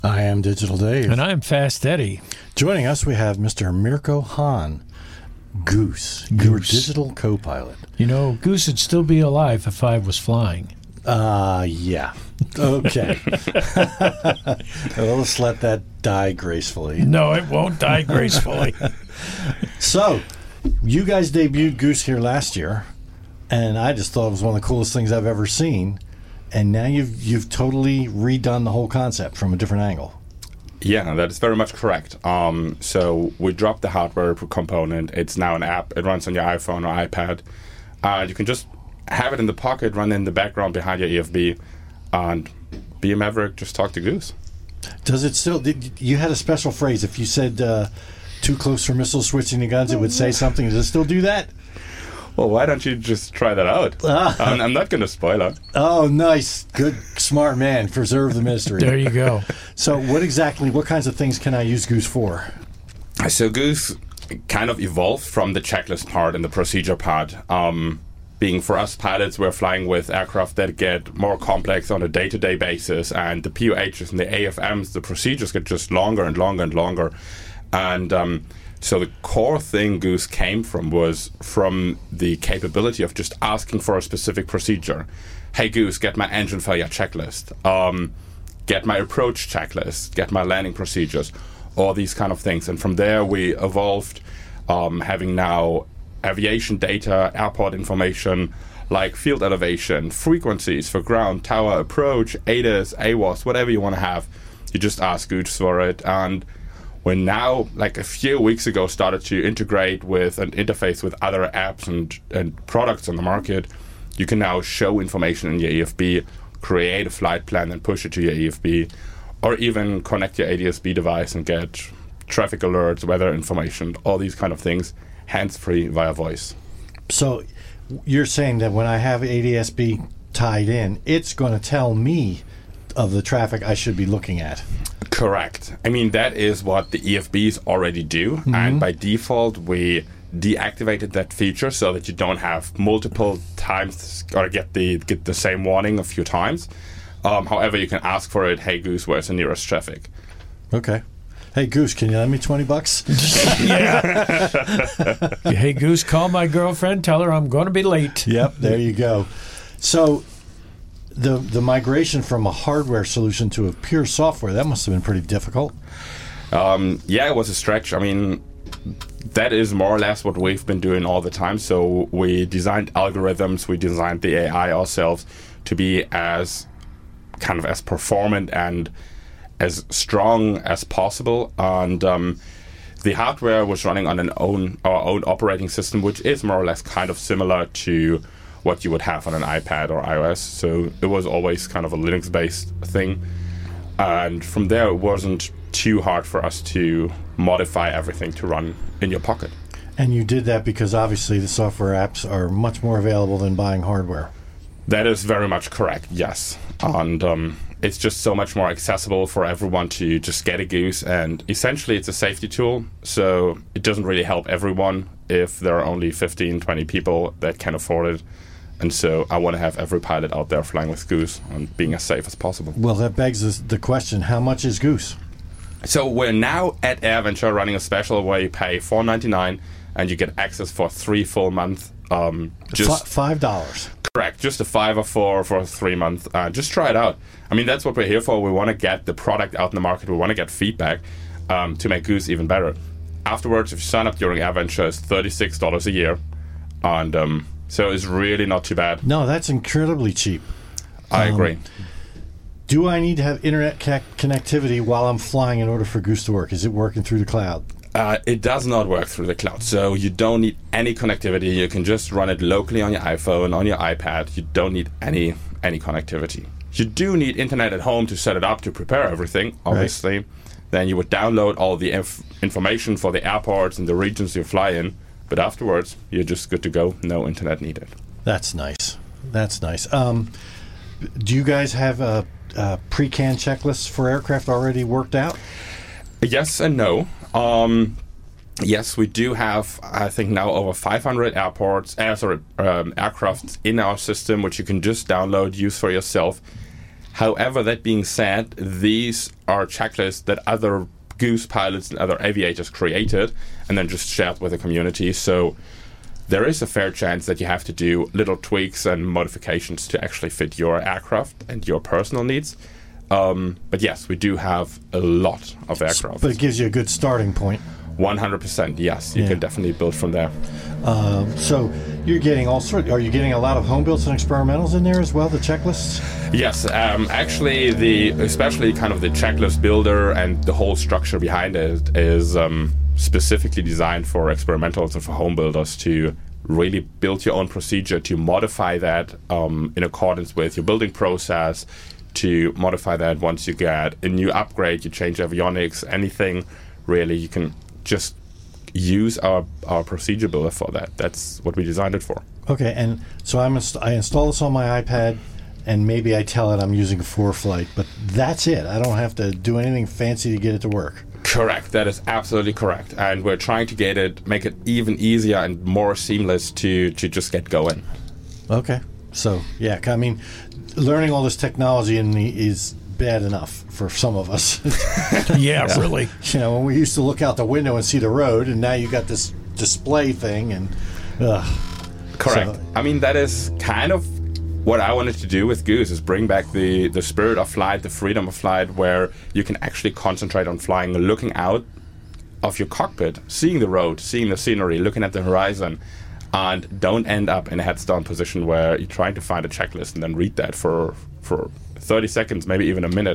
I am Digital Dave. And I'm Fast Eddie. Joining us, we have Mr. Mirko Hahn, Goose, your digital co-pilot. You know, Goose would still be alive if I was flying. Yeah. Okay. Well, let's let that die gracefully. No, it won't die gracefully. So, you guys debuted Goose here last year, and I just thought it was one of the coolest things I've ever seen. And now you've totally redone the whole concept from a different angle. Yeah, that is very much correct. So we dropped the hardware component. It's now an app. It runs on your iPhone or iPad. You can just have it in the pocket, run in the background behind your EFB, and be a maverick, just talk to Goose. Does it still... You had a special phrase. If you said too close for missile switching the guns, it would say something. Does it still do that? Well, why don't you just try that out? I'm not going to spoil it. Oh, nice. Good, smart man. Preserve the mystery. There you go. So what kinds of things can I use Goose for? So Goose kind of evolved from the checklist part and the procedure part. Being for us pilots, we're flying with aircraft that get more complex on a day-to-day basis, and the POHs and the AFMs, the procedures get just longer and longer and longer. And so the core thing Goose came from was from the capability of just asking for a specific procedure. Hey, Goose, get my engine failure checklist. Get my approach checklist. Get my landing procedures. All these kind of things. And from there, we evolved having now aviation data, airport information, like field elevation, frequencies for ground, tower, approach, ADAS, AWOS, whatever you want to have. You just ask Goose for it. And we now, like a few weeks ago, started to integrate with and interface with other apps and products on the market. You can now show information in your EFB, create a flight plan and push it to your EFB, or even connect your ADS-B device and get traffic alerts, weather information, all these kind of things, hands-free via voice. So you're saying that when I have ADS-B tied in, it's going to tell me of the traffic I should be looking at. Correct. I mean, that is what the EFBs already do. Mm-hmm. And by default, we deactivated that feature so that you don't have multiple times or get the same warning a few times. However, you can ask for it, hey, Goose, where's the nearest traffic? Okay. Hey, Goose, can you lend me $20? Yeah. Hey, Goose, call my girlfriend. Tell her I'm going to be late. Yep, there you go. So the migration from a hardware solution to a pure software, that must have been pretty difficult. Yeah, it was a stretch. I mean, that is more or less what we've been doing all the time. So we designed algorithms, we designed the AI ourselves to be as kind of as performant and as strong as possible. And the hardware was running on our own operating system, which is more or less kind of similar to what you would have on an iPad or iOS. So it was always kind of a Linux-based thing. And from there, it wasn't too hard for us to modify everything to run in your pocket. And you did that because obviously the software apps are much more available than buying hardware. That is very much correct, yes. And it's just so much more accessible for everyone to just get a Goose. And essentially, it's a safety tool. So it doesn't really help everyone if there are only 15, 20 people that can afford it. And so I want to have every pilot out there flying with Goose and being as safe as possible. Well, that begs the question, how much is Goose? So we're now at AirVenture running a special where you pay $4.99 and you get access for 3 full months. Just $5. Correct. Just a $5 for 3 months. Just try it out. I mean, that's what we're here for. We want to get the product out in the market. We want to get feedback to make Goose even better. Afterwards, if you sign up during AirVenture, it's $36 a year. And so it's really not too bad. No, that's incredibly cheap. I agree. Do I need to have internet connectivity while I'm flying in order for Goose to work? Is it working through the cloud? It does not work through the cloud. So you don't need any connectivity. You can just run it locally on your iPhone, on your iPad. You don't need any connectivity. You do need internet at home to set it up, to prepare everything, obviously. Right. Then you would download all the information for the airports and the regions you fly in. But afterwards, you're just good to go. No internet needed. That's nice. That's nice. Do you guys have a pre-can checklists for aircraft already worked out? Yes and no. Yes, we do have, I think now over 500 aircraft in our system, which you can just download, use for yourself. However, that being said, these are checklists that other Goose pilots and other aviators created and then just shared with the community. So there is a fair chance that you have to do little tweaks and modifications to actually fit your aircraft and your personal needs. But yes, we do have a lot of aircraft. But it gives you a good starting point. 100%, yes. You can definitely build from there. So you're getting are you getting a lot of home builds and experimentals in there as well, the checklists? Yes, actually, especially kind of the checklist builder and the whole structure behind it is specifically designed for experimentals and for home builders to really build your own procedure, to modify that in accordance with your building process, to modify that once you get a new upgrade, you change avionics, anything, really, you can just use our procedure builder for that. That's what we designed it for. Okay, and so I install this on my iPad, and maybe I tell it I'm using a ForeFlight, but that's it. I don't have to do anything fancy to get it to work. Correct. That is absolutely correct. And we're trying to make it even easier and more seamless to just get going. Okay. So, yeah, I mean, learning all this technology is bad enough for some of us. Yeah, really. You know, when we used to look out the window and see the road, and now you got this display thing, and correct. So, I mean, that is kind of what I wanted to do with Goose, is bring back the spirit of flight, the freedom of flight, where you can actually concentrate on flying, looking out of your cockpit, seeing the road, seeing the scenery, looking at the horizon, and don't end up in a heads down position where you're trying to find a checklist and then read that for 30 seconds, maybe even a minute,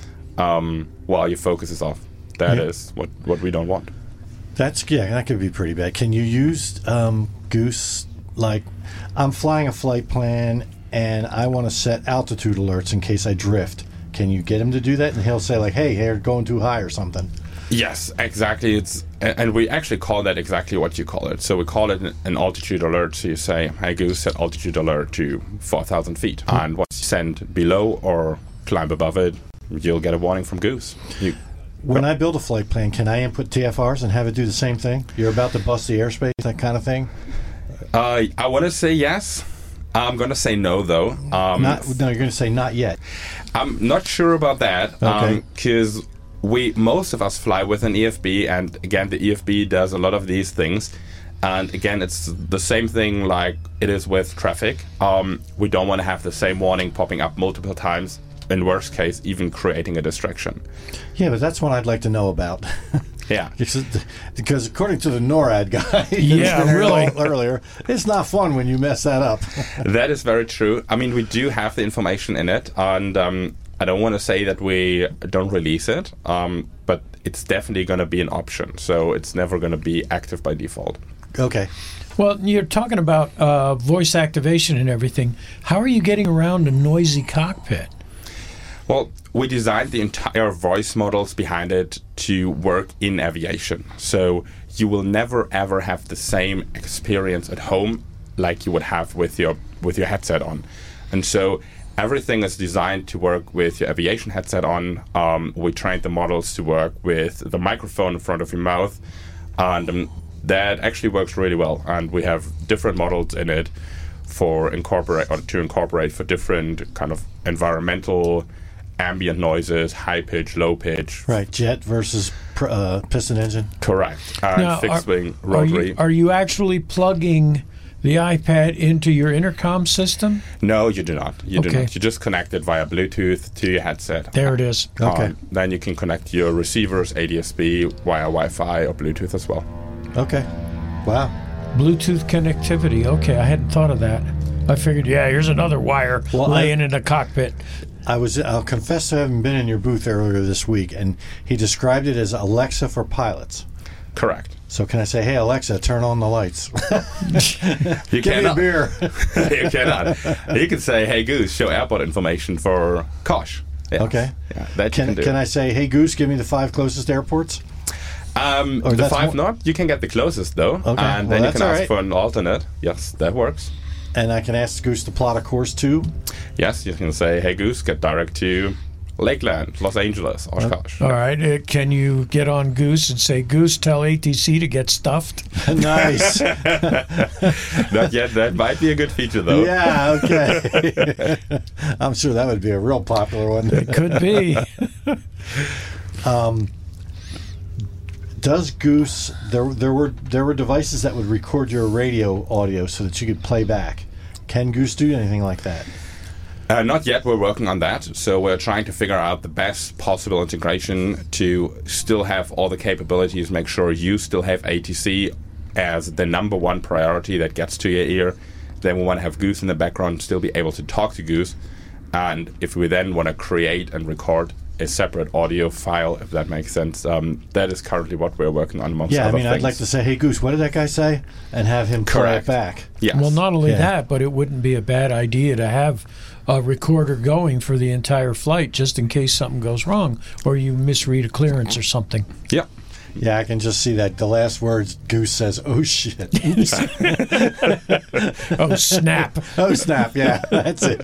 while your focus is off. That is what we don't want. That could be pretty bad. Can you use Goose, like, I'm flying a flight plan and I want to set altitude alerts in case I drift. Can you get him to do that? And he'll say, like, hey, you're going too high or something. Yes, exactly. And we actually call that exactly what you call it. So we call it an altitude alert. So you say, hey, Goose, set altitude alert to 4,000 feet. And once you send below or climb above it, you'll get a warning from Goose. When I build a flight plan, can I input TFRs and have it do the same thing? You're about to bust the airspace, that kind of thing? I want to say yes. I'm going to say no, though. You're going to say not yet. I'm not sure about that. Okay. Because most of us fly with an EFB, and again, the EFB does a lot of these things. And again, it's the same thing like it is with traffic. We don't want to have the same warning popping up multiple times. In worst case, even creating a distraction. Yeah, but that's what I'd like to know about. Yeah. Because according to the NORAD guy really earlier, it's not fun when you mess that up. That is very true. I mean, we do have the information in it, and I don't want to say that we don't release it, but it's definitely going to be an option. So it's never going to be active by default. Okay. Well, you're talking about voice activation and everything. How are you getting around a noisy cockpit? Well, we designed the entire voice models behind it to work in aviation. So you will never, ever have the same experience at home like you would have with your headset on. And so everything is designed to work with your aviation headset on. We trained the models to work with the microphone in front of your mouth. And that actually works really well. And we have different models in it to incorporate for different kind of environmental ambient noises, high pitch, low pitch. Right, jet versus piston engine. Correct. And fixed wing, rotary. Are you actually plugging the iPad into your intercom system? No, you do not. You do not. You just connect it via Bluetooth to your headset. There it is. Okay. Then you can connect your receivers, ADSB, via Wi-Fi or Bluetooth as well. Okay. Wow. Bluetooth connectivity. Okay, I hadn't thought of that. I figured, here's another wire laying in the cockpit. I'll confess to having been in your booth earlier this week, and he described it as Alexa for pilots. Correct. So can I say, hey, Alexa, turn on the lights? You Give me a beer. You cannot. You can say, hey, Goose, show airport information for Kosh. Yes. Okay. Yeah, that you can do. Can I say, hey, Goose, give me the 5 closest airports? The 5 not. You can get the closest, though. Okay. And then you can ask for an alternate. Yes, that works. And I can ask Goose to plot a course too? Yes, you can say, hey, Goose, get direct to Lakeland, Los Angeles, Oshkosh. All right. Can you get on Goose and say, Goose, tell ATC to get stuffed? Nice. Not yet. That might be a good feature, though. Yeah, okay. I'm sure that would be a real popular one. It could be. Does Goose? There were devices that would record your radio audio so that you could play back. Can Goose do anything like that? Not yet. We're working on that. So we're trying to figure out the best possible integration to still have all the capabilities, make sure you still have ATC as the number one priority that gets to your ear. Then we want to have Goose in the background, still be able to talk to Goose. And if we then want to create and record a separate audio file, if that makes sense, that is currently what we're working on, amongst other things. I'd like to say, hey, Goose, what did that guy say? And have him play it back. Yes. Well, not only that, but it wouldn't be a bad idea to have a recorder going for the entire flight just in case something goes wrong or you misread a clearance or something. Yeah. Yeah, I can just see that. The last words, Goose says, oh, shit. Oops. Oh, snap. Oh, snap. Yeah, that's it.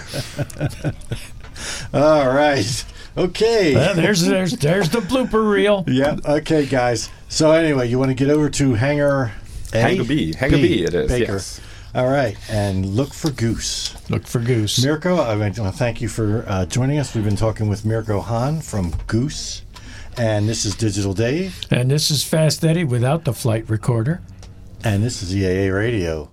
All right. Okay. There's the blooper reel. Yeah. Okay, guys. So anyway, you want to get over to Hangar A? Hangar B. Hangar B it is, Baker. yes. All right. And look for Goose. Look for Goose. Mirko, I want to thank you for joining us. We've been talking with Mirko Hahn from Goose. And this is Digital Dave. And this is Fast Eddie without the flight recorder. And this is EAA Radio.